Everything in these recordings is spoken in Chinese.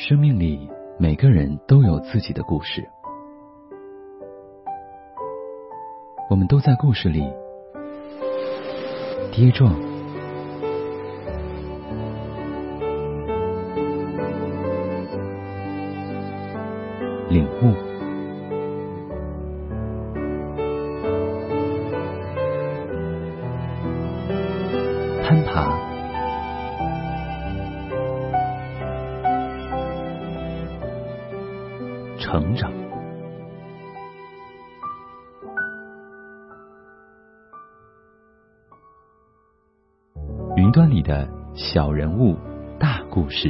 生命里每个人都有自己的故事，我们都在故事里跌撞、领悟、攀爬、成长。云端里的小人物，大故事。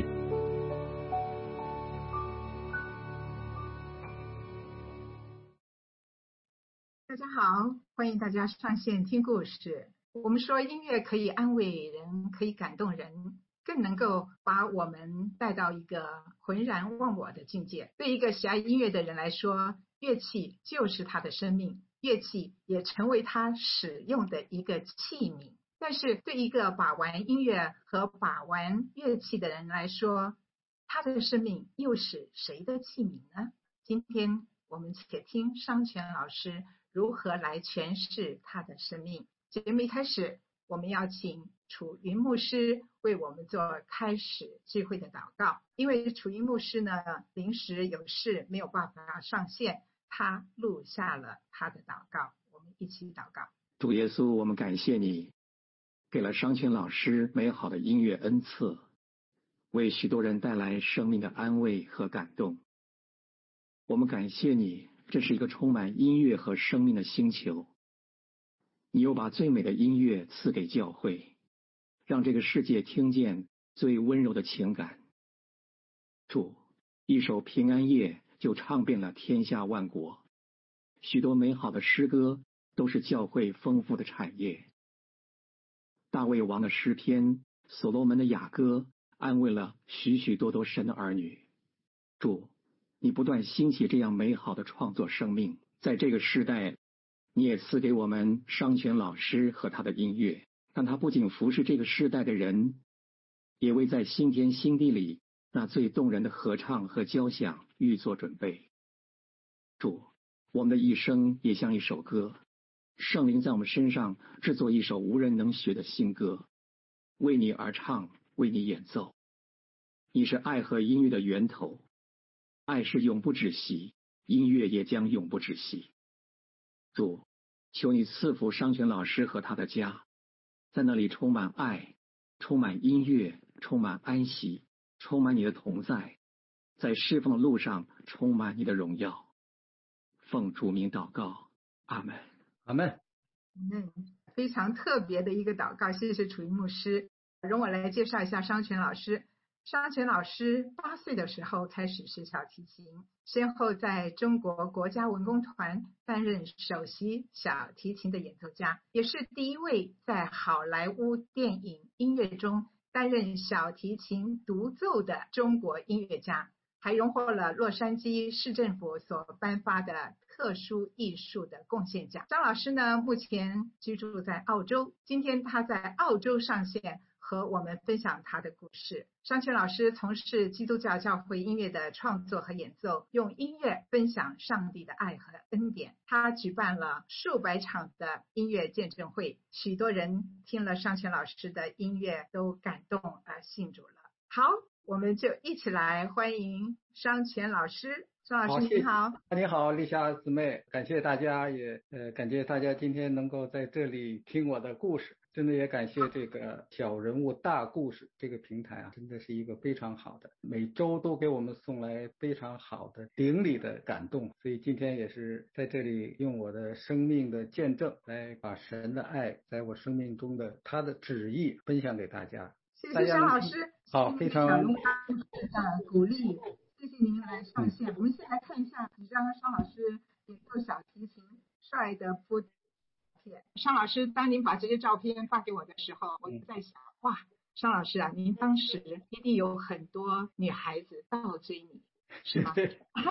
大家好，欢迎大家上线听故事。我们说音乐可以安慰人，可以感动人，更能够把我们带到一个浑然忘我的境界。对一个喜爱音乐的人来说，乐器就是他的生命，乐器也成为他使用的一个器皿。但是对一个把玩音乐和把玩乐器的人来说，他的生命又是谁的器皿呢？今天我们且听商全老师如何来诠释他的生命。节目一开始，我们要请楚云牧师为我们做开始聚会的祷告。因为楚云牧师呢临时有事没有办法上线，他录下了他的祷告，我们一起祷告。 主耶稣，我们感谢你给了商全老师美好的音乐恩赐，为许多人带来生命的安慰和感动。我们感谢你，这是一个充满音乐和生命的星球。你又把最美的音乐赐给教会，让这个世界听见最温柔的情感。主，一首平安夜就唱遍了天下万国，许多美好的诗歌都是教会丰富的产业。大卫王的诗篇，所罗门的雅歌，安慰了许许多多神的儿女。主，你不断兴起这样美好的创作生命，在这个时代，你也赐给我们商全老师和他的音乐，让他不仅服侍这个时代的人，也为在新天新地里那最动人的合唱和交响预做准备。主，我们的一生也像一首歌，圣灵在我们身上制作一首无人能学的新歌，为你而唱，为你演奏。你是爱和音乐的源头，爱是永不止息，音乐也将永不止息。主，求你赐福商全老师和他的家，在那里充满爱，充满音乐，充满安息，充满你的同在，在侍奉的路上充满你的荣耀。奉主名祷告，阿们。 阿们。 非常特别的一个祷告，谢谢楚云牧师。容我来介绍一下商全老师。商全老师8岁的时候开始学小提琴，先后在中国国家文工团担任首席小提琴的演奏家，也是第一位在好莱坞电影音乐中担任小提琴独奏的中国音乐家，还荣获了洛杉矶市政府所颁发的特殊艺术的贡献奖。张老师呢，目前居住在澳洲，今天他在澳洲上线和我们分享他的故事。商全老师从事基督教教会音乐的创作和演奏，用音乐分享上帝的爱和恩典。他举办了数百场的音乐见证会，许多人听了商全老师的音乐都感动而信主了。好，我们就一起来欢迎商全老师。商老师你好。 你好，丽莎姊妹，感谢大家，也感谢大家今天能够在这里听我的故事。真的也感谢这个小人物大故事这个平台啊，真的是一个非常好的，每周都给我们送来非常好的灵里的感动。所以今天也是在这里用我的生命的见证来把神的爱在我生命中的他的旨意分享给大家。 谢谢商老师， 好，非常小人物大故事的鼓励，谢谢您来上线。我们先来看一下几张商老师演奏小提琴帅的夫片。商老师，当您把这些照片发给我的时候，我就在想，哇，商老师啊，您当时一定有很多女孩子倒追你，是吗？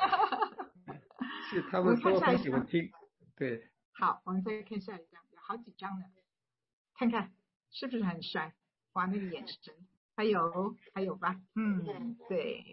是，他们说很喜欢听。对。 好，我们再看下一张，有好几张呢，看看是不是很帅？哇，那个眼神，还有吧，对，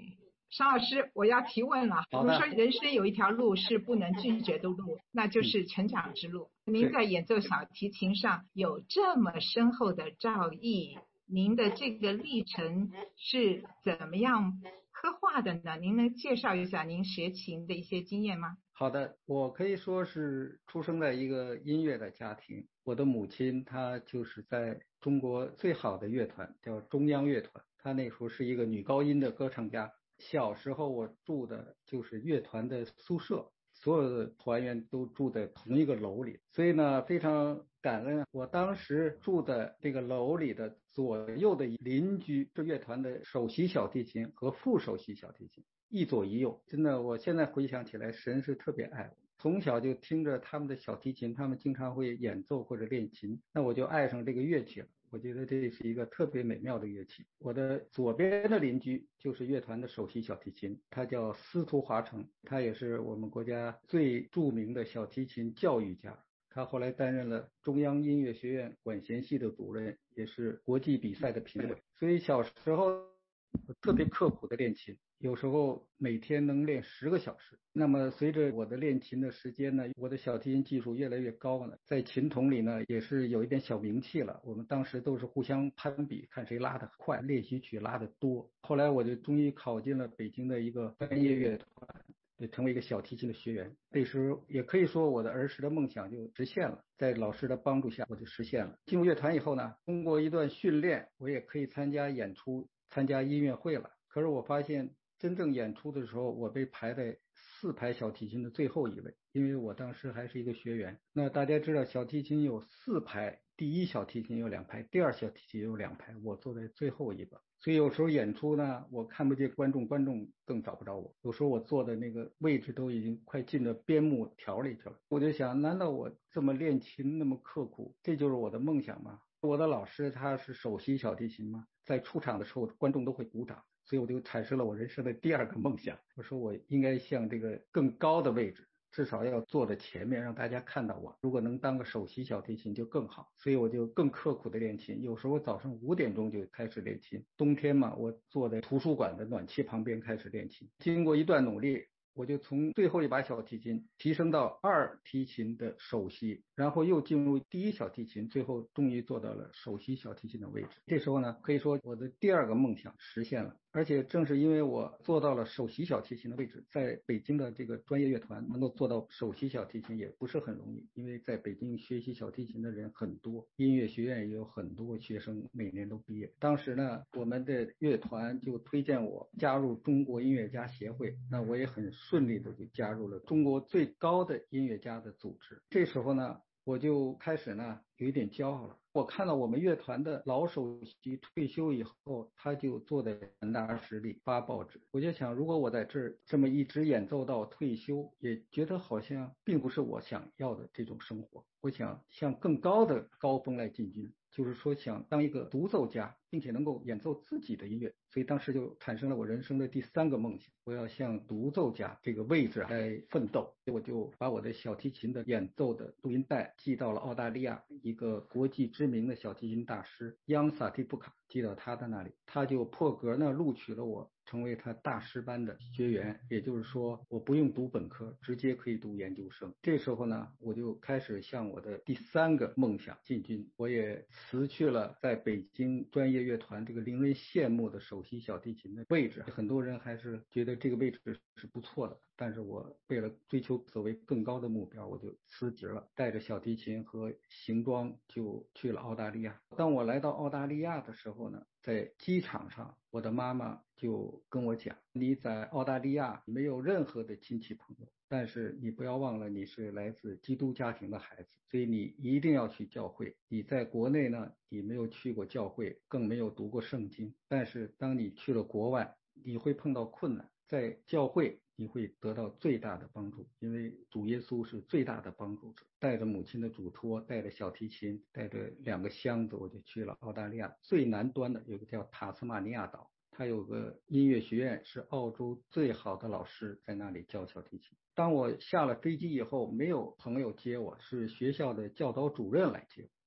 商老师，我要提问了。我们好的说人生有一条路是不能拒绝的路，那就是成长之路。您在演奏小提琴上有这么深厚的造诣，您的这个历程是怎么样刻画的呢？您能介绍一下您学琴的一些经验吗？ 好的，我可以说是出生在一个音乐的家庭。我的母亲她就是在中国最好的乐团叫中央乐团，她那时候是一个女高音的歌唱家。小时候我住的就是乐团的宿舍，所有的团员都住在同一个楼里，所以呢非常感恩。我当时住的这个楼里的左右的邻居是乐团的首席小提琴和副首席小提琴，一左一右，真的，我现在回想起来，神是特别爱我。从小就听着他们的小提琴，他们经常会演奏或者练琴，那我就爱上这个乐器了。我觉得这是一个特别美妙的乐器。我的左边的邻居就是乐团的首席小提琴，他叫司徒华成，他也是我们国家最著名的小提琴教育家。他后来担任了中央音乐学院管弦系的主任，也是国际比赛的评委。所以小时候特别刻苦的练琴，有时候每天能练10个小时。那么随着我的练琴的时间呢，我的小提琴技术越来越高了，在琴童里呢也是有一点小名气了。我们当时都是互相攀比，看谁拉得快，练习曲拉得多。后来我就终于考进了北京的一个专业乐团，也成为一个小提琴的学员。那时候也可以说我的儿时的梦想就实现了，在老师的帮助下我就实现了。进入乐团以后呢，通过一段训练，我也可以参加演出，参加音乐会了。可是我发现真正演出的时候，我被排在4排小提琴的最后一位，因为我当时还是一个学员。那大家知道小提琴有4排，第一小提琴有2排，第二小提琴有2排，我坐在最后一个。所以有时候演出呢，我看不见观众，观众更找不着我。有时候我坐的那个位置都已经快进了边幕条里去了。我就想，难道我这么练琴那么刻苦，这就是我的梦想吗？我的老师他是首席小提琴嘛，在出场的时候观众都会鼓掌，所以我就产生了我人生的第2个梦想。我说我应该向这个更高的位置，至少要坐在前面，让大家看到我。如果能当个首席小提琴就更好，所以我就更刻苦的练琴。有时候早上5点钟就开始练琴，冬天嘛，我坐在图书馆的暖气旁边开始练琴。经过一段努力，我就从最后一把小提琴提升到2提琴的首席，然后又进入第1小提琴，最后终于做到了首席小提琴的位置。这时候呢，可以说我的第2个梦想实现了。而且正是因为我做到了首席小提琴的位置，在北京的这个专业乐团能够做到首席小提琴也不是很容易，因为在北京学习小提琴的人很多，音乐学院也有很多学生每年都毕业。当时呢，我们的乐团就推荐我加入中国音乐家协会，那我也很顺利的就加入了中国最高的音乐家的组织。这时候呢，我就开始呢有一点骄傲了。我看到我们乐团的老首席退休以后，他就坐在传达室里发报纸。我就想，如果我在这儿这么一直演奏到退休，也觉得好像并不是我想要的这种生活。我想向更高的高峰来进军，就是说想当一个独奏家，并且能够演奏自己的音乐。所以当时就产生了我人生的第3个梦想，我要向独奏家这个位置来奋斗。我就把我的小提琴的演奏的录音带寄到了澳大利亚一个国际知名的小提琴大师央萨蒂布卡，寄到他的那里，他就破格呢录取了我，成为他大师班的学员。也就是说，我不用读本科，直接可以读研究生。这时候呢，我就开始向我的第3个梦想进军。我也辞去了在北京专业乐团这个令人羡慕的首席小提琴的位置。很多人还是觉得这个位置是不错的，但是我为了追求所谓更高的目标，我就辞职了，带着小提琴和行装就去了澳大利亚。当我来到澳大利亚的时候呢，在机场上，我的妈妈就跟我讲，你在澳大利亚没有任何的亲戚朋友，但是你不要忘了你是来自基督家庭的孩子，所以你一定要去教会。你在国内呢，你没有去过教会，更没有读过圣经，但是当你去了国外，你会碰到困难，在教会你会得到最大的帮助，因为主耶稣是最大的帮助者。带着母亲的嘱托，带着小提琴，带着2个箱子，我就去了澳大利亚最南端的有个叫塔斯马尼亚岛，它有个音乐学院，是澳洲最好的老师在那里教小提琴。当我下了飞机以后，没有朋友接我，是学校的教导主任来接我。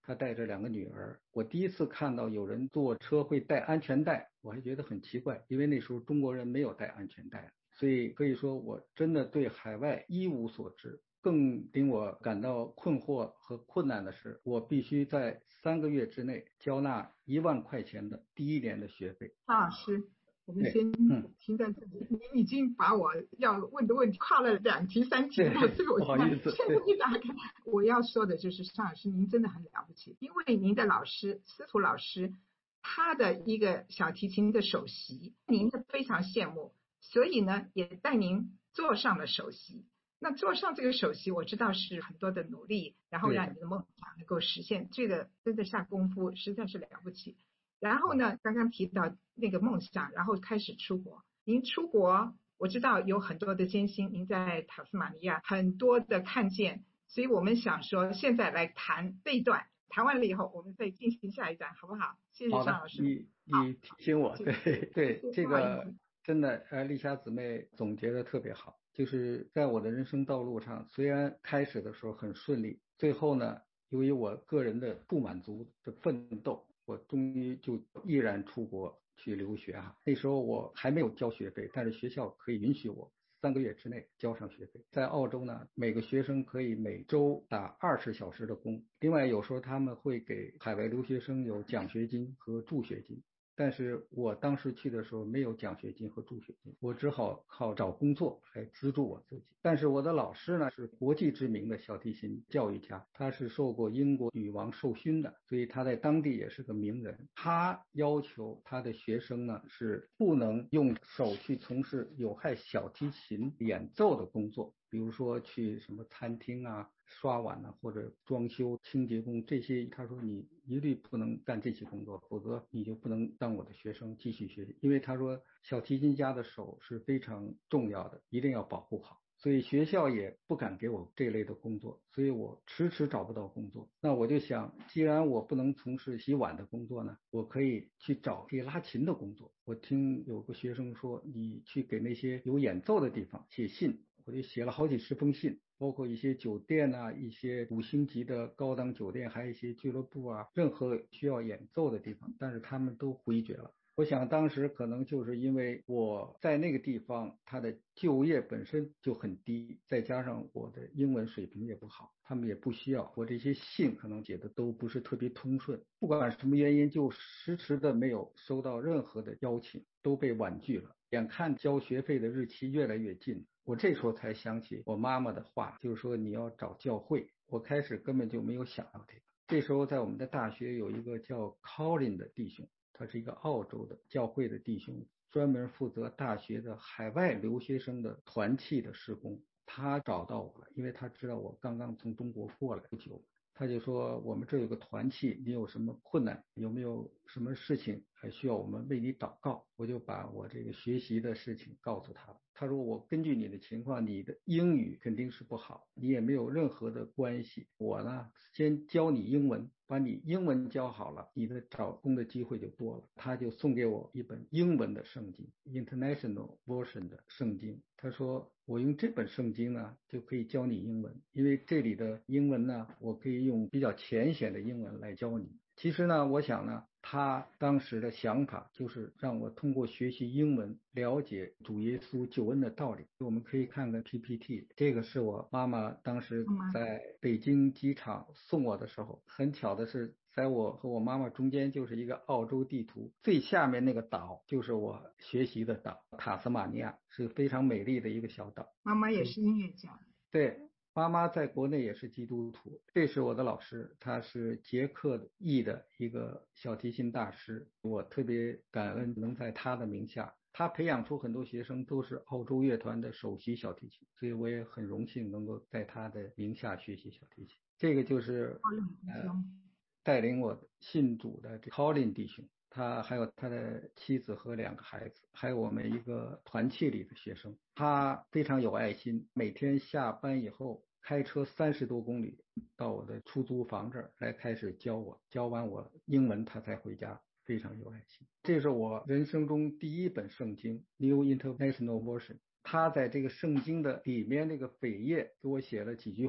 他带着2个女儿。我第一次看到有人坐车会带安全带，我还觉得很奇怪，因为那时候中国人没有带安全带，所以可以说我真的对海外一无所知。更令我感到困惑和困难的是，我必须在3个月之内交纳1万块钱的第1年的学费。 张老师，我们先嗯， 停在这里。您已经把我要问的问题跨了2题3题了，所以我不好意思。 现在一打开，我要说的就是张老师，您真的很了不起，因为您的老师司徒老师他的一个小提琴的首席，您的非常羡慕，所以呢也带您坐上了首席。那坐上这个首席，我知道是很多的努力，然后让你的梦想能够实现，这个真的下功夫实在是了不起。然后呢，刚刚提到那个梦想，然后开始出国。您出国，我知道有很多的艰辛，您在塔斯马尼亚很多的看见，所以我们想说，现在来谈这一段，谈完了以后，我们再进行下一段，好不好？谢谢张老师。 你提醒我，对，这个真的丽莎姊妹总结的特别好。就是在我的人生道路上，虽然开始的时候很顺利，最后呢，由于我个人的不满足的奋斗，我终于就毅然出国去留学啊。那时候我还没有交学费，但是学校可以允许我3个月之内交上学费。在澳洲呢，每个学生可以每周打20小时的工，另外有时候他们会给海外留学生有奖学金和助学金。但是我当时去的时候没有奖学金和助学金，我只好靠找工作来资助我自己。但是我的老师呢是国际知名的小提琴教育家，他是受过英国女王授勋的，所以他在当地也是个名人。他要求他的学生呢是不能用手去从事有害小提琴演奏的工作，比如说去什么餐厅啊、刷碗啊，或者装修、清洁工这些，他说你一律不能干这些工作，否则你就不能当我的学生继续学习。因为他说小提琴家的手是非常重要的，一定要保护好。所以学校也不敢给我这类的工作，所以我迟迟找不到工作。那我就想，既然我不能从事洗碗的工作呢，我可以去找可以拉琴的工作。我听有个学生说，你去给那些有演奏的地方写信，我就写了好几十封信，包括一些酒店啊，一些5星级的高档酒店，还有一些俱乐部啊，任何需要演奏的地方，但是他们都回绝了。我想当时可能就是因为我在那个地方，他的就业本身就很低，再加上我的英文水平也不好，他们也不需要我这些信，可能写的都不是特别通顺。不管什么原因，就迟迟的没有收到任何的邀请，都被婉拒了。眼看交学费的日期越来越近，我这时候才想起我妈妈的话，就是说你要找教会。我开始根本就没有想到这个。这时候在我们的大学有一个叫 Colin 的弟兄，他是一个澳洲的教会的弟兄，专门负责大学的海外留学生的团契的施工。他找到我了，因为他知道我刚刚从中国过来不久，他就说我们这有个团契，你有什么困难，有没有什么事情还需要我们为你祷告。我就把我这个学习的事情告诉他了。他说我根据你的情况，你的英语肯定是不好，你也没有任何的关系，我呢先教你英文，把你英文教好了，你的找工的机会就多了。他就送给我一本英文的圣经 International Version 的圣经，他说我用这本圣经呢就可以教你英文，因为这里的英文呢我可以用比较浅显的英文来教你。其实呢我想呢他当时的想法就是让我通过学习英文了解主耶稣救恩的道理。我们可以看看 PPT， 这个是我妈妈当时在北京机场送我的时候，很巧的是在我和我妈妈中间就是一个澳洲地图，最下面那个岛就是我学习的岛，塔斯马尼亚，是非常美丽的一个小岛。 妈妈也是音乐家。 对，妈妈在国内也是基督徒。这是我的老师，他是捷克裔的一个小提琴大师，我特别感恩能在他的名下。他培养出很多学生都是澳洲乐团的首席小提琴，所以我也很荣幸能够在他的名下学习小提琴。这个就是带领我信主的这 Colin 弟兄，他还有他的妻子和2个孩子，还有我们一个团契里的学生。他非常有爱心，每天下班以后开车30多公里到我的出租房这儿来开始教我，教完我英文他才回家，非常有爱心。这是我人生中第一本圣经 New International Version。他在这个圣经的里面那个扉页给我写了几句话，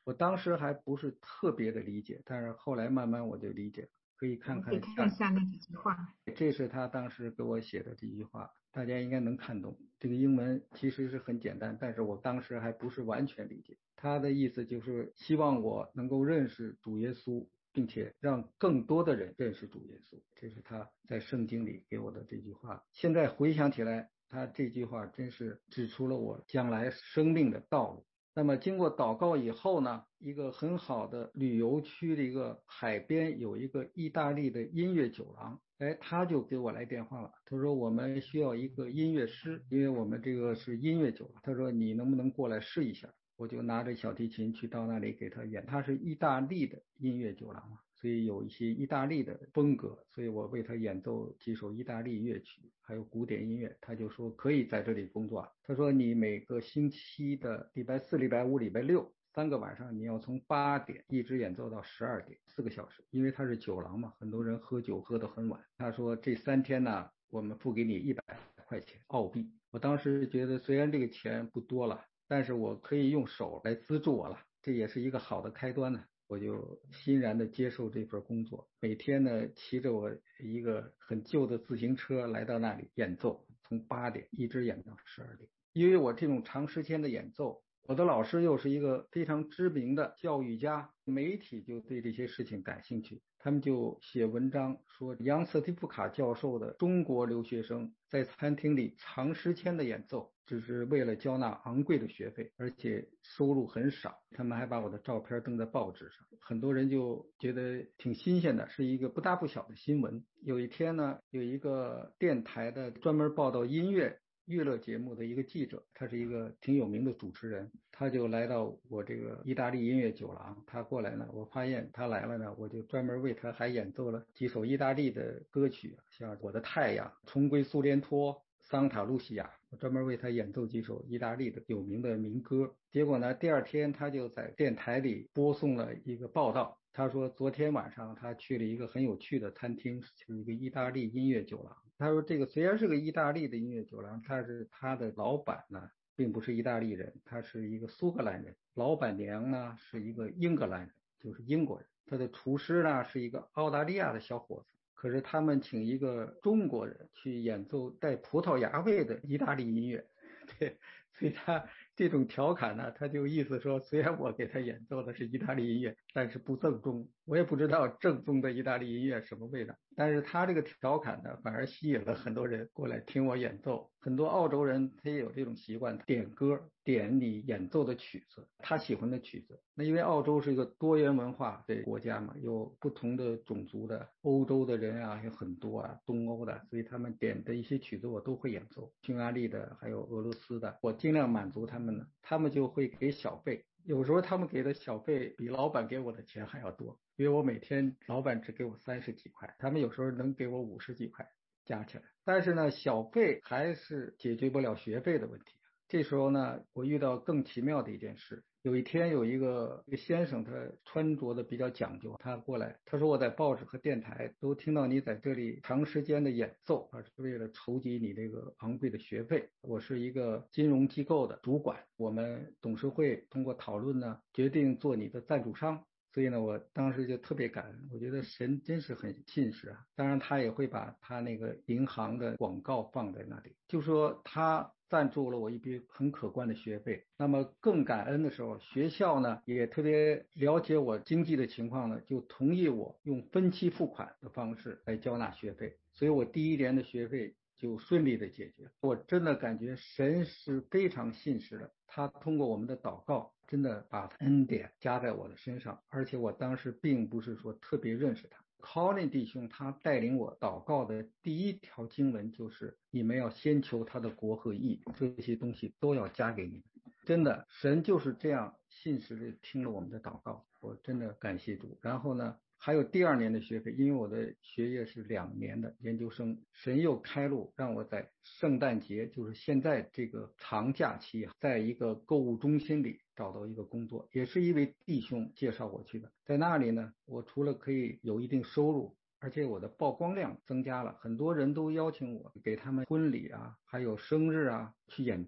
我当时还不是特别的理解，但是后来慢慢我就理解了。可以看看我们可以看一下那几句话。 这是他当时给我写的这句话，大家应该能看懂。这个英文其实是很简单，但是我当时还不是完全理解。他的意思就是希望我能够认识主耶稣，并且让更多的人认识主耶稣。这是他在圣经里给我的这句话。现在回想起来，他这句话真是指出了我将来生命的道路。那么经过祷告以后呢，一个很好的旅游区的一个海边有一个意大利的音乐酒廊，他就给我来电话了，他说我们需要一个音乐师，因为我们这个是音乐酒廊，他说你能不能过来试一下。我就拿着小提琴去到那里给他演，他是意大利的音乐酒廊嘛，所以有一些意大利的风格，所以我为他演奏几首意大利乐曲，还有古典音乐。他就说可以在这里工作，他说你每个星期的礼拜四、礼拜五、礼拜六3个晚上，你要从8点一直演奏到12点，4个小时，因为他是酒廊嘛，很多人喝酒喝得很晚。他说这3天呢，我们付给你100块钱澳币。我当时觉得虽然这个钱不多了，但是我可以用手来资助我了，这也是一个好的开端呢。我就欣然的接受这份工作，每天呢骑着我一个很旧的自行车来到那里演奏，从8点一直演到12点。因为我这种长时间的演奏，我的老师又是一个非常知名的教育家，媒体就对这些事情感兴趣，他们就写文章说杨斯蒂夫卡教授的中国留学生在餐厅里长时间的演奏，只是为了交纳昂贵的学费，而且收入很少。他们还把我的照片登在报纸上，很多人就觉得挺新鲜的，是一个不大不小的新闻。有一天呢，有一个电台的专门报道音乐娱乐节目的一个记者，他是一个挺有名的主持人，他就来到我这个意大利音乐酒廊，他过来呢，我发现他来了呢，我就专门为他还演奏了几首意大利的歌曲，像《我的太阳》、重归苏联托、桑塔露西亚，我专门为他演奏几首意大利的有名的民歌。结果呢，第二天他就在电台里播送了一个报道，他说昨天晚上他去了一个很有趣的餐厅，是一个意大利音乐酒廊。他说这个虽然是个意大利的音乐酒廊，但是他的老板呢并不是意大利人，他是一个苏格兰人，老板娘呢是一个英格兰人，就是英国人，他的厨师呢是一个澳大利亚的小伙子。可是他们请一个中国人去演奏带葡萄牙味的意大利音乐，对，所以他这种调侃呢，他就意思说，虽然我给他演奏的是意大利音乐，但是不正宗，我也不知道正宗的意大利音乐什么味道。但是他这个调侃呢，反而吸引了很多人过来听我演奏。很多澳洲人他也有这种习惯，点歌，点你演奏的曲子，他喜欢的曲子。那因为澳洲是一个多元文化的国家嘛，有不同的种族的，欧洲的人啊有很多啊，东欧的，所以他们点的一些曲子我都会演奏，匈牙利的还有俄罗斯的，我尽量满足他们呢，他们就会给小费，有时候他们给的小费比老板给我的钱还要多，因为我每天老板只给我30几块，他们有时候能给我50几块加起来，但是呢小费还是解决不了学费的问题。这时候呢，我遇到更奇妙的一件事。有一天有一个先生，他穿着的比较讲究，他过来，他说我在报纸和电台都听到你在这里长时间的演奏，是为了筹集你这个昂贵的学费。我是一个金融机构的主管，我们董事会通过讨论呢，决定做你的赞助商。所以呢，我当时就特别感恩，我觉得神真是很信实啊。当然，他也会把他那个银行的广告放在那里，就说他赞助了我一笔很可观的学费。那么更感恩的时候，学校呢也特别了解我经济的情况呢，就同意我用分期付款的方式来交纳学费。所以我第1年的学费就顺利的解决。我真的感觉神是非常信实的，他通过我们的祷告真的把恩典加在我的身上，而且我当时并不是说特别认识他。Colin 弟兄他带领我祷告的第1条经文就是你们要先求他的国和义，这些东西都要加给你们。真的神就是这样信实的听了我们的祷告，我真的感谢主。然后呢还有第2年的学费，因为我的学业是2年的研究生，神又开路让我在圣诞节，就是现在这个长假期，在一个购物中心里找到一个工作，也是一位弟兄介绍我去的。在那里呢，我除了可以有一定收入，而且我的曝光量增加了，很多人都邀请我给他们婚礼啊，还有生日啊去演奏。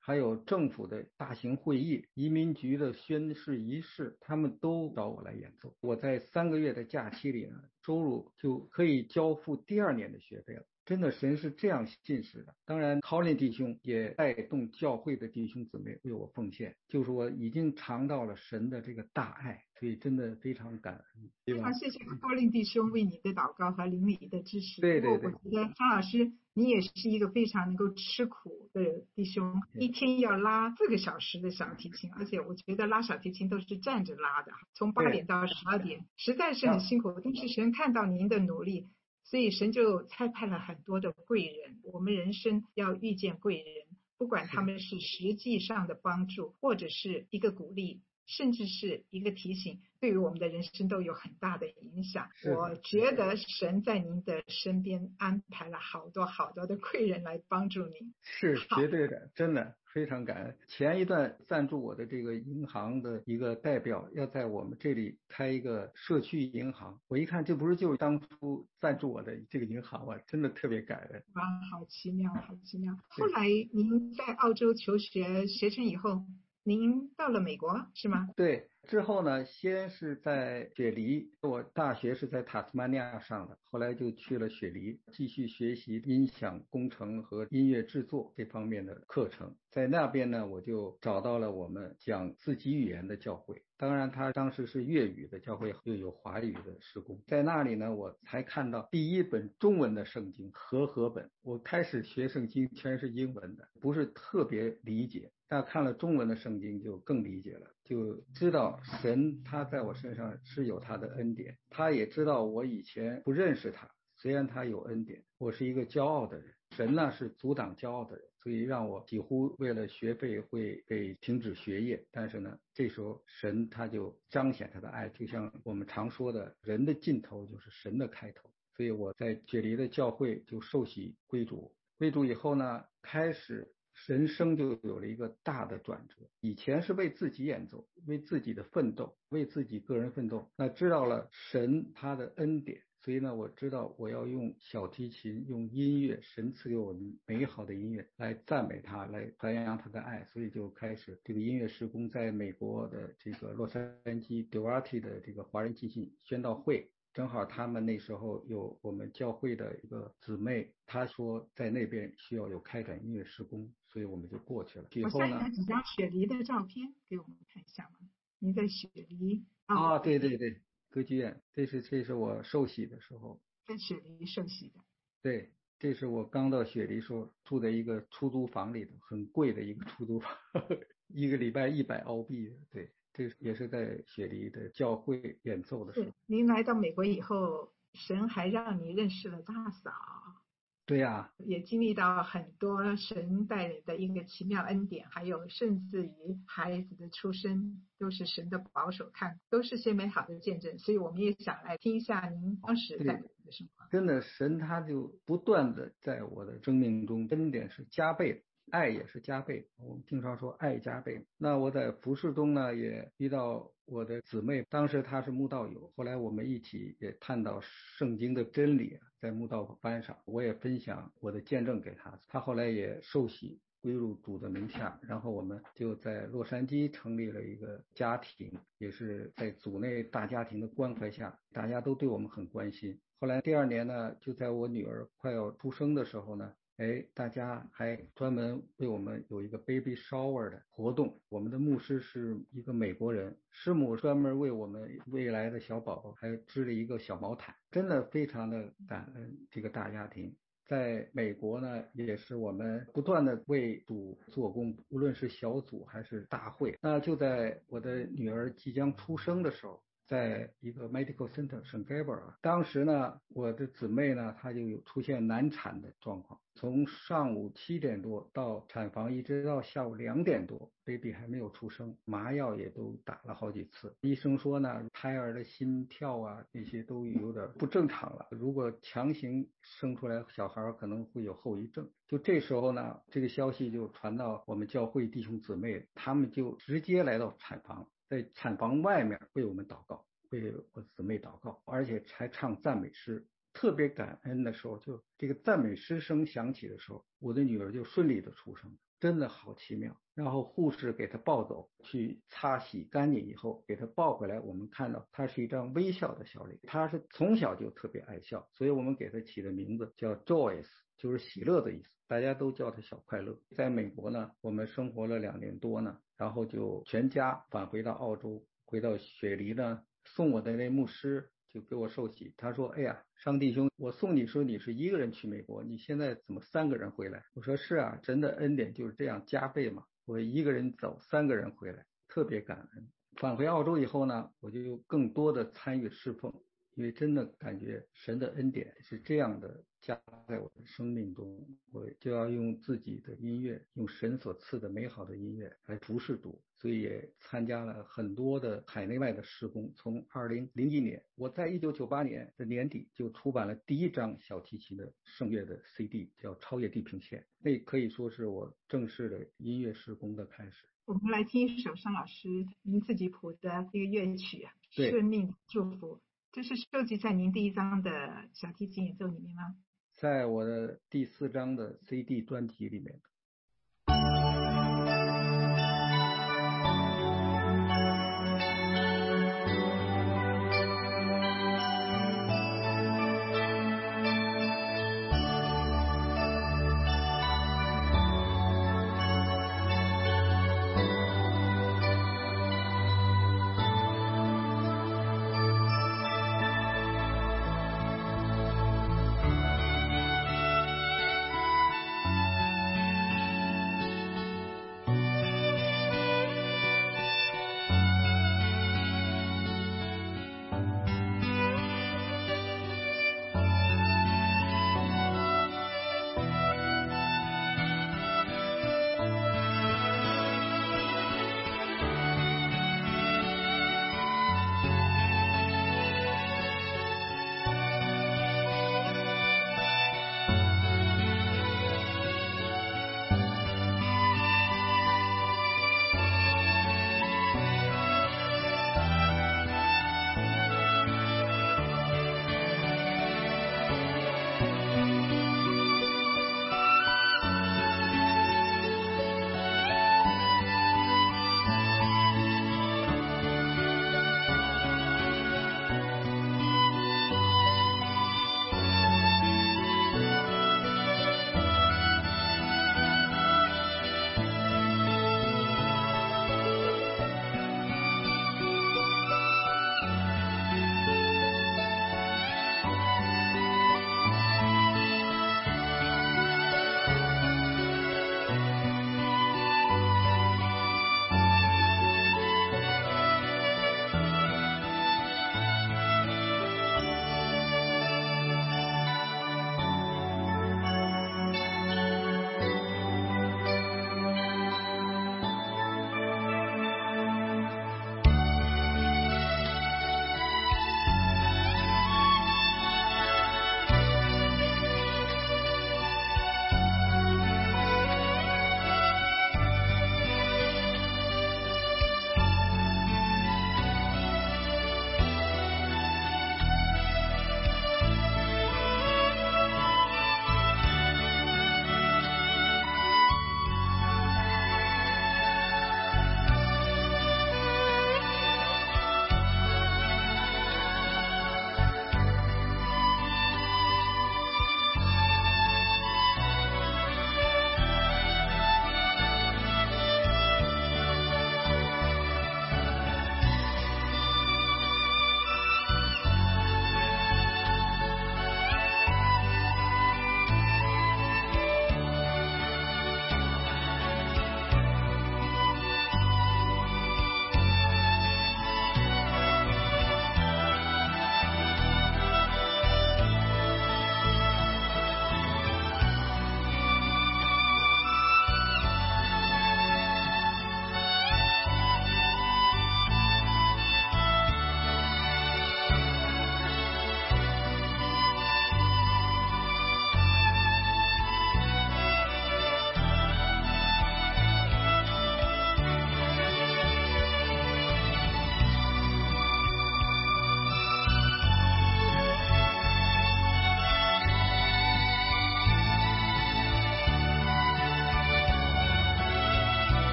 还有政府的大型会议、移民局的宣誓仪式，他们都找我来演奏。我在3个月的假期里呢，收入就可以交付第2年的学费了。真的，神是这样信实的。当然，Colin弟兄也带动教会的弟兄姊妹为我奉献，就是我已经尝到了神的这个大爱，所以真的非常感恩。 非常谢谢高令弟兄为你的祷告和邻里的支持。 对， 我觉得张老师你也是一个非常能够吃苦的弟兄，一天要拉4个小时的小提琴，而且我觉得拉小提琴都是站着拉的，从8点到12点，实在是很辛苦。但是神看到您的努力，所以神就差派了很多的贵人。我们人生要遇见贵人，不管他们是实际上的帮助，或者是一个鼓励，甚至是一个提醒，对于我们的人生都有很大的影响。我觉得神在您的身边安排了好多好多的贵人来帮助您。 是绝对的，真的非常感恩。前一段赞助我的这个银行的一个代表要在我们这里开一个社区银行，我一看这不是就是当初赞助我的这个银行吗？真的特别感恩。 哇，好奇妙，好奇妙。后来您在澳洲求学学成以后，您到了美国是吗？ 对，之后呢，先是在雪梨，我大学是在塔斯马尼亚上的，后来就去了雪梨，继续学习音响工程和音乐制作这方面的课程。在那边呢，我就找到了我们讲自己语言的教会，当然他当时是粤语的教会，又有华语的事工。在那里呢，我才看到第一本中文的圣经和本。我开始学圣经全是英文的，不是特别理解，但看了中文的圣经就更理解了，就知道神他在我身上是有他的恩典，他也知道我以前不认识他，虽然他有恩典，我是一个骄傲的人，神呢是阻挡骄傲的人，所以让我几乎为了学费会被停止学业。但是呢，这时候神他就彰显他的爱，就像我们常说的，人的尽头就是神的开头。所以我在雪梨的教会就受洗归主，归主以后呢，开始人生就有了一个大的转折。以前是为自己演奏，为自己的奋斗，为自己个人奋斗，那知道了神他的恩典，所以呢，我知道我要用小提琴，用音乐，神赐给我们美好的音乐来赞美他，来传扬他的爱，所以就开始这个音乐事工，在美国的这个洛杉矶 Duarte 的这个华人浸信宣道会。正好他们那时候有我们教会的一个姊妹，她说在那边需要有开展音乐事工，所以我们就过去了。以后呢， 我现在几张雪梨的照片给我们看一下吗？您在雪梨对，歌剧院，这是我受洗的时候， 在雪梨受洗的。 对，这是我刚到雪梨时候住在一个出租房里的，很贵的一个出租房，一个礼拜100澳币的，对。这也是在雪梨的教会演奏的时候。 您来到美国以后，神还让你认识了大嫂。 对呀， 也经历到很多神带领的一个奇妙恩典，还有甚至于孩子的出生都是神的保守看，都是些美好的见证。所以我们也想来听一下您当时在的生活。 真的，神他就不断的在我的生命中，恩典是加倍的。爱也是加倍，我们经常说爱加倍。那我在服侍中呢，也遇到我的姊妹，当时她是慕道友，后来我们一起也探讨圣经的真理，在慕道班上，我也分享我的见证给她，她后来也受洗归入主的名下，然后我们就在洛杉矶成立了一个家庭，也是在组内大家庭的关怀下，大家都对我们很关心。后来第2年呢，就在我女儿快要出生的时候呢，大家还专门为我们有一个 baby shower 的活动。我们的牧师是一个美国人，师母专门为我们未来的小宝宝还织了一个小毛毯，真的非常的感恩这个大家庭。在美国呢，也是我们不断的为主做工，无论是小组还是大会。那就在我的女儿即将出生的时候，在一个 medical center 圣盖博尔，当时呢，我的姊妹呢，她就有出现难产的状况，从上午7点多到产房，一直到下午2点多 ，baby 还没有出生，麻药也都打了好几次。医生说呢，胎儿的心跳啊那些都有点不正常了，如果强行生出来小孩可能会有后遗症。就这时候呢，这个消息就传到我们教会弟兄姊妹，他们就直接来到产房，在产房外面为我们祷告，为我姊妹祷告，而且还唱赞美诗。特别感恩的时候，就这个赞美诗声响起的时候，我的女儿就顺利的出生。 真的好奇妙。然后护士给他抱走去擦洗干净以后，给他抱回来，我们看到他是一张微笑的小脸，他是从小就特别爱笑，所以我们给他起的名字叫 Joyce， 就是喜乐的意思，大家都叫他小快乐。在美国呢，我们生活了2年多呢，然后就全家返回到澳洲，回到雪梨呢，送我的那牧师就给我受洗，他说：“哎呀，商弟兄，我送你说你是一个人去美国，你现在怎么3个人回来？”我说：“是啊，神的恩典就是这样加倍嘛，我一个人走，3个人回来，特别感恩。”返回澳洲以后呢，我就更多的参与侍奉，因为真的感觉神的恩典是这样的加在我的生命中，我就要用自己的音乐，用神所赐的美好的音乐来服侍主，所以也参加了很多的海内外的事工。从2001年，我在1998年的年底就出版了第1张小提琴的圣乐的 CD， 叫《超越地平线》，那可以说是我正式的音乐事工的开始。 我们来听一首商老师您自己谱的一个乐曲《生命祝福》，这是收集在您第1张的小提琴演奏里面吗？ 在我的第4张的 CD 专辑里面。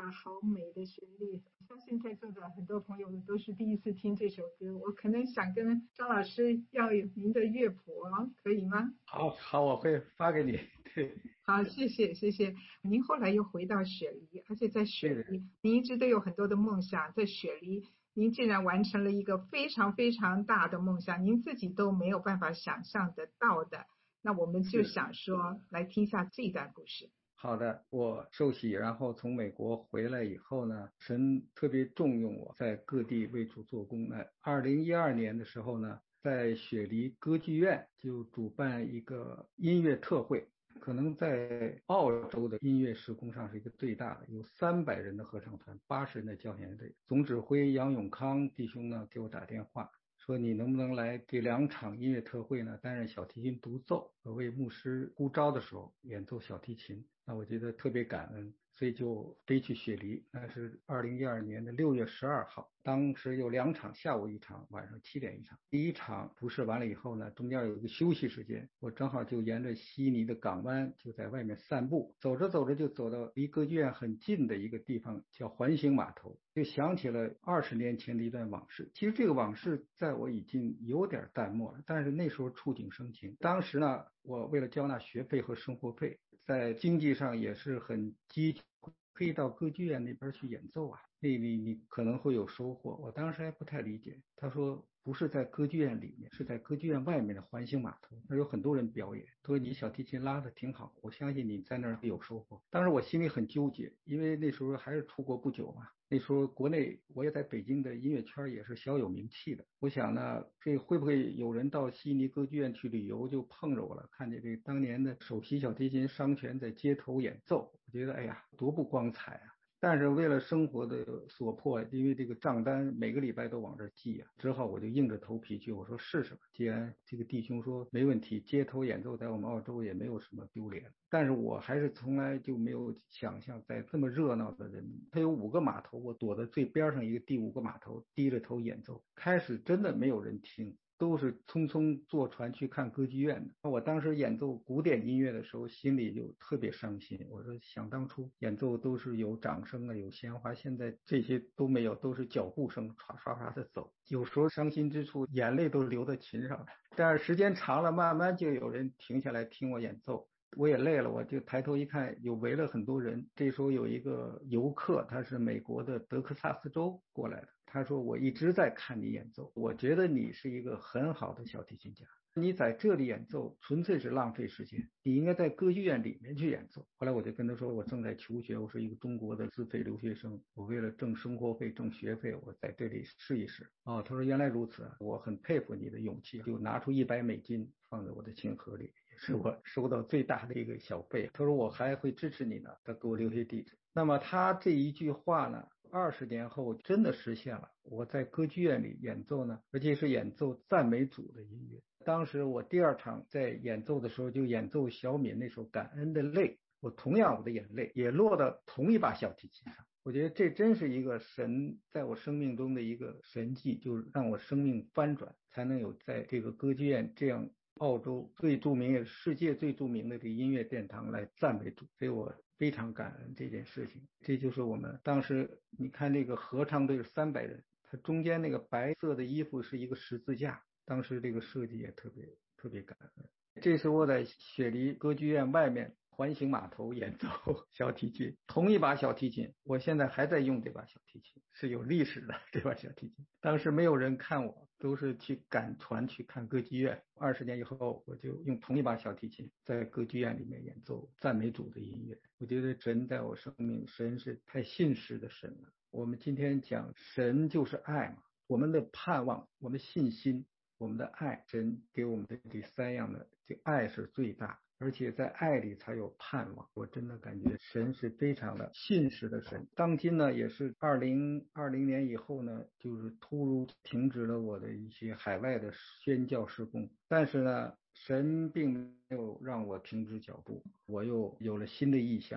哇，好美的旋律！相信在座的很多朋友都是第一次听这首歌，我可能想跟张老师要有您的乐谱哦，可以吗？ 好，好，我会发给你。对， 好，谢谢谢谢。您后来又回到雪梨，而且在雪对的。 梨，您一直都有很多的梦想，在雪梨，您竟然完成了一个非常非常大的梦想，您自己都没有办法想象得到的。那我们就是想说，来听一下这一段故事。 好的，我受洗，然后从美国回来以后呢，神特别重用我，在各地为主做工。那2012年的时候呢，在雪梨歌剧院就主办一个音乐特会，可能在澳洲的音乐时空上是一个最大的，有300人的合唱团，80人的交响乐队。总指挥杨永康弟兄呢给我打电话，说你能不能来这2场音乐特会呢担任小提琴独奏，为牧师呼召的时候演奏小提琴。那我觉得特别感恩，所以就飞去雪梨。那是2012年的6月12号，当时有2场，下午1场，晚上7点1场。第一场不是完了以后呢，中间有一个休息时间，我正好就沿着悉尼的港湾就在外面散步，走着走着就走到离歌剧院很近的一个地方，叫环形码头，就想起了20年前的一段往事。其实这个往事在我已经有点淡漠了，但是那时候触景生情。当时呢，我为了交纳学费和生活费，在经济上也是很积极，可以到歌剧院那边去演奏啊，你可能会有收获。我当时还不太理解，他说不是在歌剧院里面，是在歌剧院外面的环形码头，那有很多人表演。他说你小提琴拉得挺好，我相信你在那儿会有收获。当时我心里很纠结，因为那时候还是出国不久嘛，那时候国内我也在北京的音乐圈也是小有名气的。我想呢，这会不会有人到悉尼歌剧院去旅游就碰着我了，看见这个当年的首席小提琴商权在街头演奏，我觉得哎呀多不光彩啊。但是为了生活的所迫，因为这个账单每个礼拜都往这寄啊，只好我就硬着头皮去。我说试试吧，既然这个弟兄说没问题，街头演奏在我们澳洲也没有什么丢脸。但是我还是从来就没有想象在这么热闹的人，他有5个码头，我躲在最边上一个第5个码头，低着头演奏。开始真的没有人听，都是匆匆坐船去看歌剧院的。我当时演奏古典音乐的时候，心里就特别伤心。我说想当初演奏都是有掌声啊，有鲜花，现在这些都没有，都是脚步声，唰唰唰的走。有时候伤心之处，眼泪都流到琴上了。但是时间长了，慢慢就有人停下来听我演奏。我也累了，我就抬头一看，有围了很多人。这时候有一个游客，他是美国的德克萨斯州过来的。他说我一直在看你演奏，我觉得你是一个很好的小提琴家，你在这里演奏纯粹是浪费时间，你应该在歌剧院里面去演奏。后来我就跟他说，我正在求学，我是一个中国的自费留学生，我为了挣生活费挣学费，我在这里试一试。哦，他说原来如此，我很佩服你的勇气，就拿出$100放在我的琴盒里，是我收到最大的一个小费。他说我还会支持你呢，他给我留下地址。那么他这一句话呢，20年后真的实现了。我在歌剧院里演奏呢，而且是演奏赞美主的音乐。当时我第2场在演奏的时候，就演奏小敏那首《感恩的泪》，我同样我的眼泪也落到同一把小提琴上。我觉得这真是一个神在我生命中的一个神迹，就让我生命翻转，才能有在这个歌剧院这样澳洲最著名也是世界最著名的这个音乐殿堂来赞美主。所以我非常感恩这件事情。这就是我们当时你看这个合唱队是300人，它中间那个白色的衣服是一个十字架，当时这个设计也特别感恩。这是我在雪梨歌剧院外面环形码头演奏小提琴，同一把小提琴，我现在还在用这把小提琴，是有历史的这把小提琴。当时没有人看我，都是去赶船去看歌剧院。20年以后，我就用同一把小提琴在歌剧院里面演奏赞美主的音乐。我觉得神在我生命，神是太信实的神了。我们今天讲神就是爱嘛，我们的盼望，我们信心，我们的爱，神给我们的这3样的，这爱是最大，而且在爱里才有盼望。我真的感觉神是非常的信实的神。当今呢，也是2020年以后呢，就是突如停止了我的一些海外的宣教事工，但是呢，神并没有让我停止脚步，我又有了新的意向。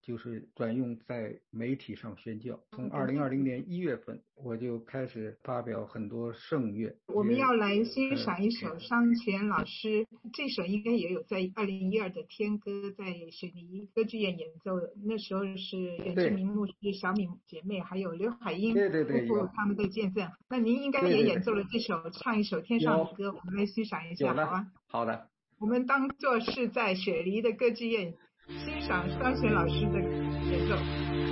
就是转用在媒体上宣教。从2020年1月份，我就开始发表很多圣乐。 我们要来欣赏一首商全老师，这首应该也有在2012的天歌在雪梨歌剧院演奏，那时候是袁志明牧师、小敏姐妹还有刘海英夫妇他们的见证。那您应该也演奏了这首，唱一首天上的歌，我们来欣赏一下，好吗？ 好的。 我们当作是在雪梨的歌剧院欣赏商全老师的演奏。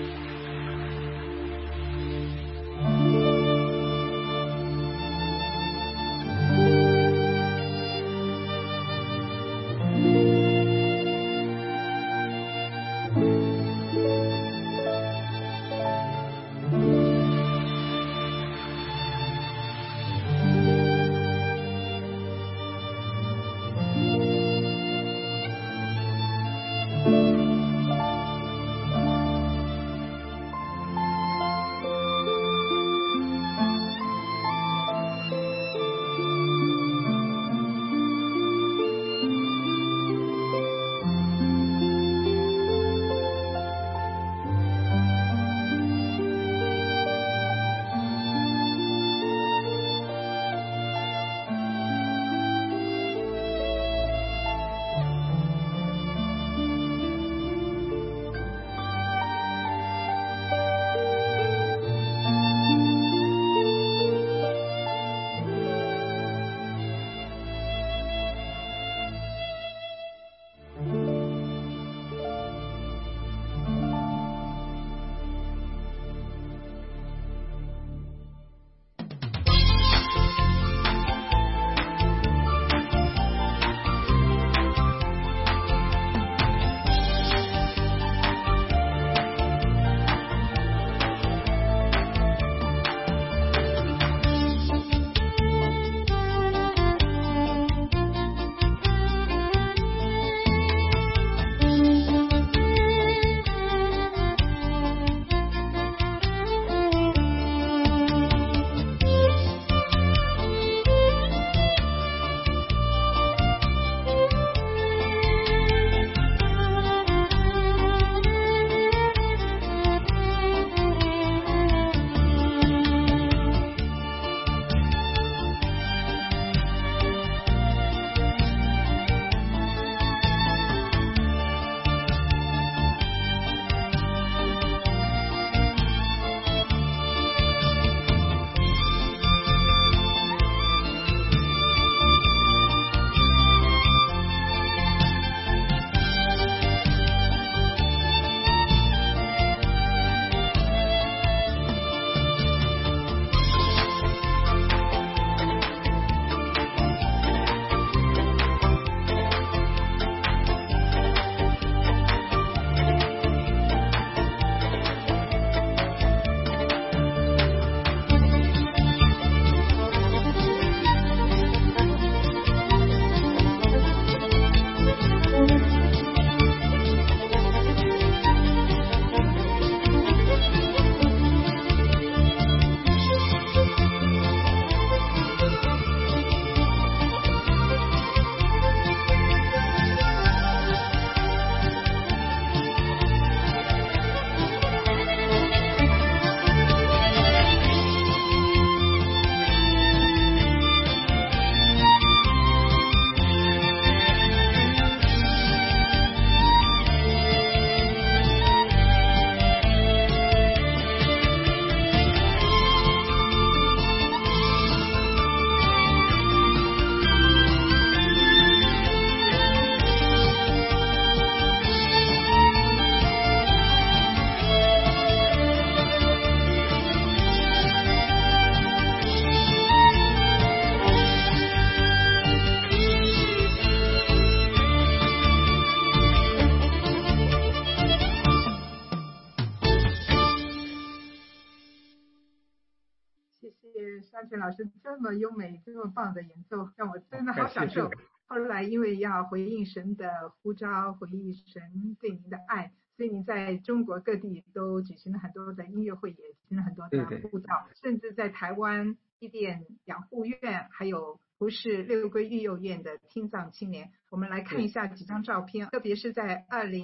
张全老师这么优美、这么棒的演奏，让我真的好享受。后来因为要回应神的呼召，回应神对您的爱，所以您在中国各地都举行了很多的音乐会，也举行了很多的布道，甚至在台湾伊甸养护院还有不是六龟育幼院的听障青年。我们来看一下几张照片，特别是在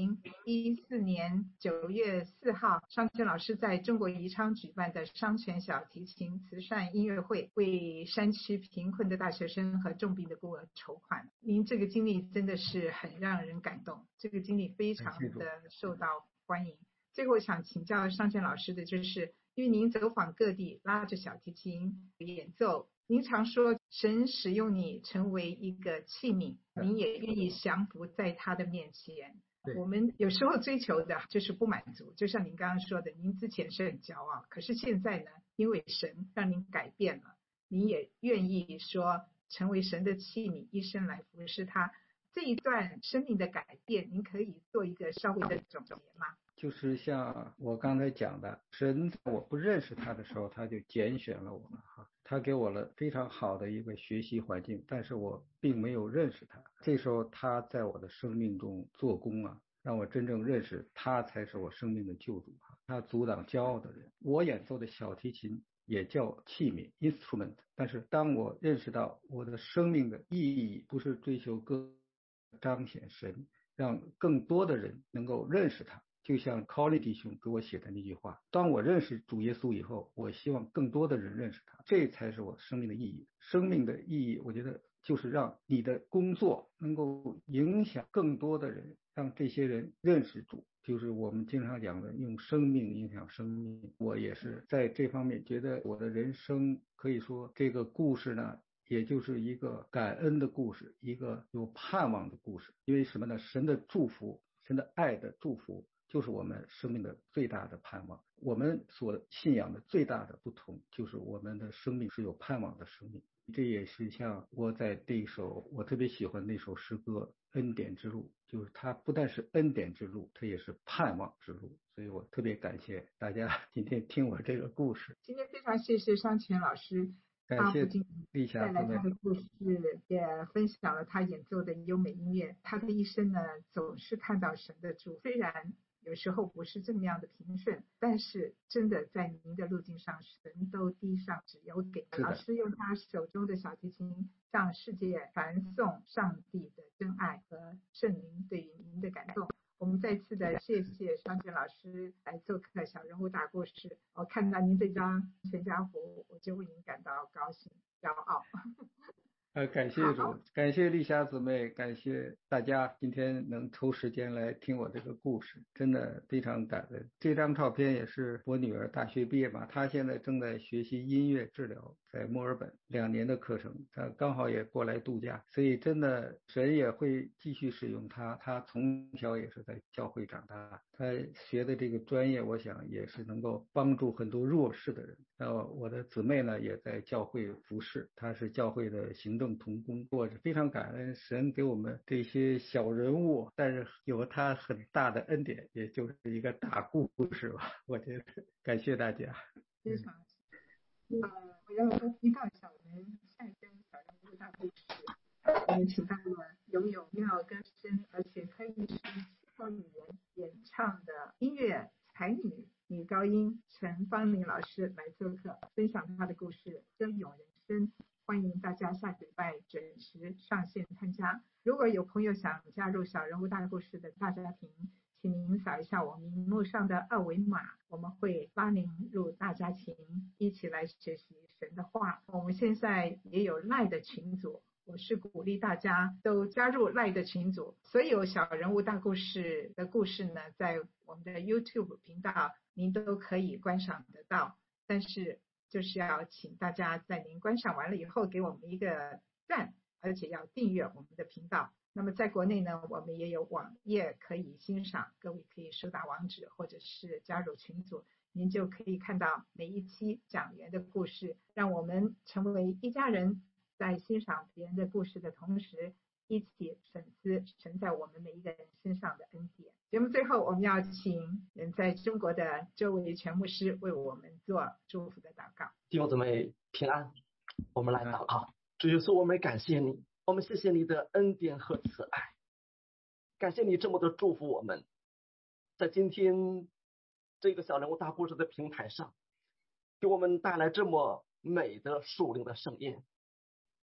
2014年9月4号，商权老师在中国宜昌举办的商权小提琴慈善音乐会，为山区贫困的大学生和重病的孤儿筹款。您这个经历真的是很让人感动，这个经历非常的受到欢迎。最后想请教商权老师的就是，因为您走访各地，拉着小提琴演奏，您常说神使用你成为一个器皿，您也愿意降服在他的面前。我们有时候追求的就是不满足，就像您刚刚说的，您之前是很骄傲，可是现在呢，因为神让您改变了，您也愿意说成为神的器皿，一生来服侍他。这一段生命的改变，您可以做一个稍微的总结吗？ 就是像我刚才讲的，神在我不认识他的时候，他就拣选了我们哈，他给我了非常好的一个学习环境，但是我并没有认识他。这时候他在我的生命中做工啊，让我真正认识他才是我生命的救主哈。他阻挡骄傲的人。我演奏的小提琴也叫器皿 instrument， 但是当我认识到我的生命的意义不是追求彰显神，让更多的人能够认识他。就像 Colly 弟兄给我写的那句话，当我认识主耶稣以后，我希望更多的人认识他，这才是我生命的意义。生命的意义，我觉得就是让你的工作能够影响更多的人，让这些人认识主，就是我们经常讲的用生命影响生命。我也是在这方面觉得我的人生可以说这个故事呢，也就是一个感恩的故事，一个有盼望的故事。因为什么呢？神的祝福，神的爱的祝福就是我们生命的最大的盼望。我们所信仰的最大的不同，就是我们的生命是有盼望的生命。这也是像我在这一首我特别喜欢那首诗歌恩典之路，就是它不但是恩典之路，它也是盼望之路。所以我特别感谢大家今天听我这个故事。 今天非常谢谢商权老师， 感谢丽霞带来他的故事，也分享了他演奏的优美音乐。他的一生呢，总是看到神的祝福，虽然有时候不是这么样的平顺，但是真的在您的路径上，神都递上指油给老师，用他手中的小提琴向世界传送上帝的真爱和圣灵对于您的感动。我们再次的谢谢商权老师来做客小人物大故事。我看到您这张全家福，我就为您感到高兴骄傲。 感谢主，感谢丽霞姊妹，感谢大家今天能抽时间来听我这个故事，真的非常感恩。这张照片也是我女儿大学毕业嘛，她现在正在学习音乐治疗，在墨尔本2年的课程，她刚好也过来度假，所以真的神也会继续使用她。她从小也是在教会长大，她学的这个专业，我想也是能够帮助很多弱势的人。我的姊妹呢也在教会服侍，她是教会的行政同工。我是非常感恩神给我们这些小人物，但是有他很大的恩典，也就是一个大故事吧。我觉得感谢大家。 非常我要预告一下我们下一篇小人物大故事，我们请到了拥有妙歌声，而且可以是7种语言演唱的音乐才女高音陈芳玲老师来做客，分享她的故事，歌咏人生。欢迎大家下个礼拜准时上线参加。如果有朋友想加入小人物大故事的大家庭，请您扫一下我们荧幕上的2维码，我们会拉您入大家庭，一起来学习神的话。我们现在也有 LINE 的群组，我是鼓励大家都加入 LINE 的群组。所有小人物大故事的故事呢，在我们的 YouTube 频道您都可以观赏得到，但是就是要请大家在您观赏完了以后给我们一个赞，而且要订阅我们的频道。那么在国内呢，我们也有网页可以欣赏，各位可以输打网址或者是加入群组，您就可以看到每一期讲员的故事，让我们成为一家人，在欣赏别人的故事的同时，一起审思神在我们每一个人身上的恩典。节目最后，我们要请人在中国的周维全牧师为我们做祝福的祷告。 弟兄姊妹平安，我们来祷告。主耶稣，我们感谢你，我们谢谢你的恩典和慈爱，感谢你这么的祝福我们，在今天这个小人物大故事的平台上，给我们带来这么美的属灵的盛宴。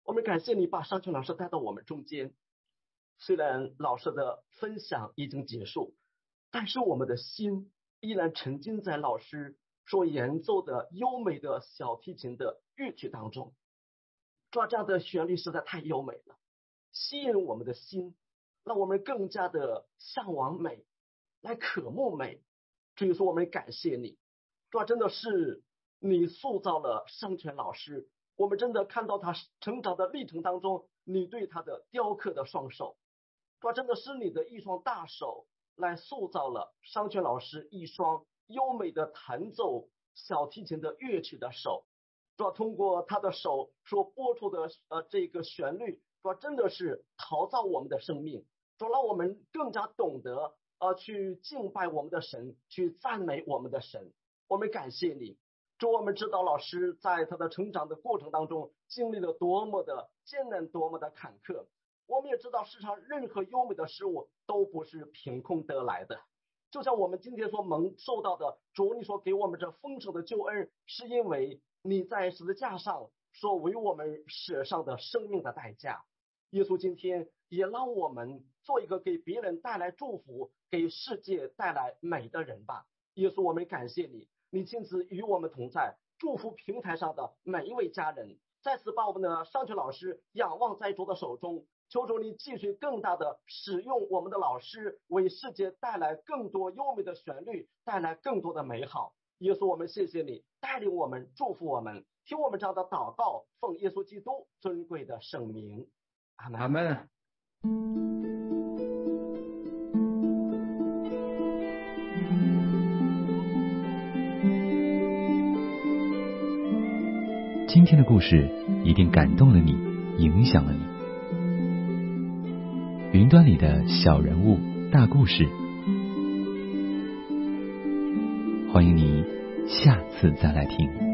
我们感谢你把商全老师带到我们中间。虽然老师的分享已经结束，但是我们的心依然沉浸在老师所演奏的优美的小提琴的乐曲当中。主啊，这样的旋律实在太优美了，吸引我们的心，让我们更加的向往美，来渴慕美。主耶稣，我们感谢你。主啊，真的是你塑造了商全老师，我们真的看到他成长的历程当中，你对他的雕刻的双手。主啊，真的是你的一双大手来塑造了商全老师一双优美的弹奏小提琴的乐曲的手。主啊，通过他的手所播出的这个旋律，主啊，真的是陶造我们的生命。主啊，让我们更加懂得去敬拜我们的神，去赞美我们的神。我们感谢你。主，我们知道老师在他的成长的过程当中经历了多么的艰难，多么的坎坷。我们也知道世上任何优美的事物都不是凭空得来的，就像我们今天所蒙受到的，主你所给我们这丰盛的救恩，是因为你在十字架上所为我们舍上的生命的代价。耶稣今天也让我们做一个给别人带来祝福，给世界带来美的人吧。耶稣，我们感谢你，你亲自与我们同在，祝福平台上的每一位家人。再次把我们的商全老师仰望在主的手中，求主你继续更大的使用我们的老师，为世界带来更多优美的旋律，带来更多的美好。耶稣，我们谢谢你带领我们，祝福我们，听我们这样的祷告，奉耶稣基督尊贵的圣名，阿们。 阿们。 今天的故事一定感动了你，影响了你。云端里的小人物，大故事，欢迎你下次再来听。